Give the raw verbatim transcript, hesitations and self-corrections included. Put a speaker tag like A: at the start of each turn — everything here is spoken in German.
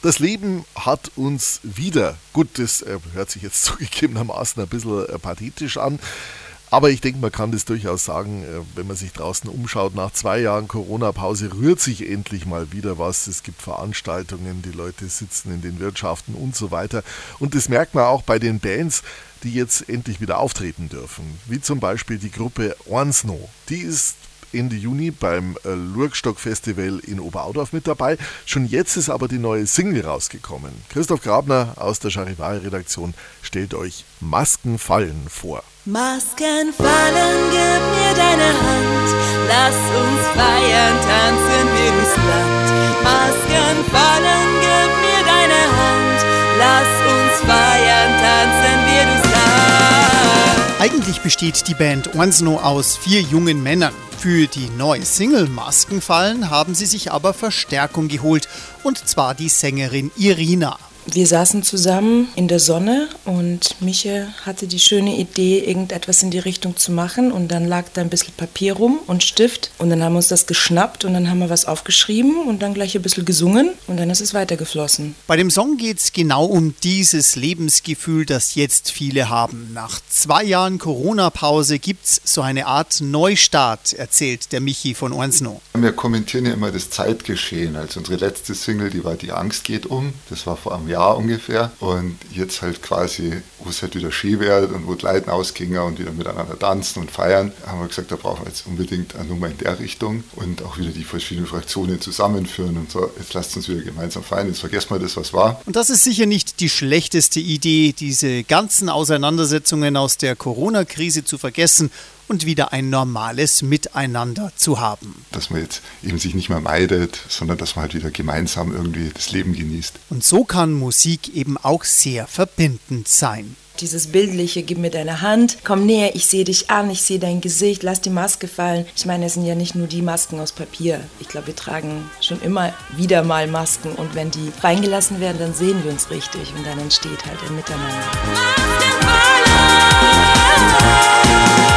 A: Das Leben hat uns wieder, gut, das äh, hört sich jetzt zugegebenermaßen ein bisschen äh, pathetisch an, aber ich denke, man kann das durchaus sagen, äh, wenn man sich draußen umschaut, nach zwei Jahren Corona-Pause rührt sich endlich mal wieder was. Es gibt Veranstaltungen, die Leute sitzen in den Wirtschaften und so weiter. Und das merkt man auch bei den Bands, die jetzt endlich wieder auftreten dürfen. Wie zum Beispiel die Gruppe Onsno. Die ist Ende Juni beim Lurgstock-Festival in Oberaudorf mit dabei. Schon jetzt ist aber die neue Single rausgekommen. Christoph Grabner aus der Charivari-Redaktion stellt euch Masken fallen vor.
B: Masken fallen, gib mir deine Hand, lass uns feiern, tanzen wir durchs Land. Masken fallen, gib mir deine Hand, lass uns feiern, tanzen wir durchs Land.
C: Eigentlich besteht die Band Onsno aus vier jungen Männern. Für die neue Single Masken fallen haben sie sich aber Verstärkung geholt, und zwar die Sängerin Irina.
D: Wir saßen zusammen in der Sonne und Miche hatte die schöne Idee, irgendetwas in die Richtung zu machen, und dann lag da ein bisschen Papier rum und Stift und dann haben wir uns das geschnappt und dann haben wir was aufgeschrieben und dann gleich ein bisschen gesungen und dann ist es weitergeflossen.
C: Bei dem Song geht es genau um dieses Lebensgefühl, das jetzt viele haben. Nach zwei Jahren Corona-Pause gibt es so eine Art Neustart, erzählt der Michi von Onsno.
E: Wir kommentieren ja immer das Zeitgeschehen. Also unsere letzte Single, die war Die Angst geht um. Das war vor einem Jahr ungefähr. Und jetzt halt quasi, wo es halt wieder schön wird und wo die Leute ausgingen und wieder miteinander tanzen und feiern, haben wir gesagt, da brauchen wir jetzt unbedingt eine Nummer in der Richtung und auch wieder die verschiedenen Fraktionen zusammenführen und so. Jetzt lasst uns wieder gemeinsam feiern, jetzt vergessen wir das, was war.
C: Und das ist sicher nicht die schlechteste Idee, diese ganzen Auseinandersetzungen aus der Corona-Krise zu vergessen und wieder ein normales Miteinander zu haben.
E: Dass man jetzt eben sich nicht mehr meidet, sondern dass man halt wieder gemeinsam irgendwie das Leben genießt.
C: Und so kann Musik eben auch sehr verbindend sein.
D: Dieses bildliche, gib mir deine Hand, komm näher, ich sehe dich an, ich sehe dein Gesicht, lass die Maske fallen. Ich meine, es sind ja nicht nur die Masken aus Papier. Ich glaube, wir tragen schon immer wieder mal Masken und wenn die fallen gelassen werden, dann sehen wir uns richtig und dann entsteht halt ein Miteinander. Masken fallen!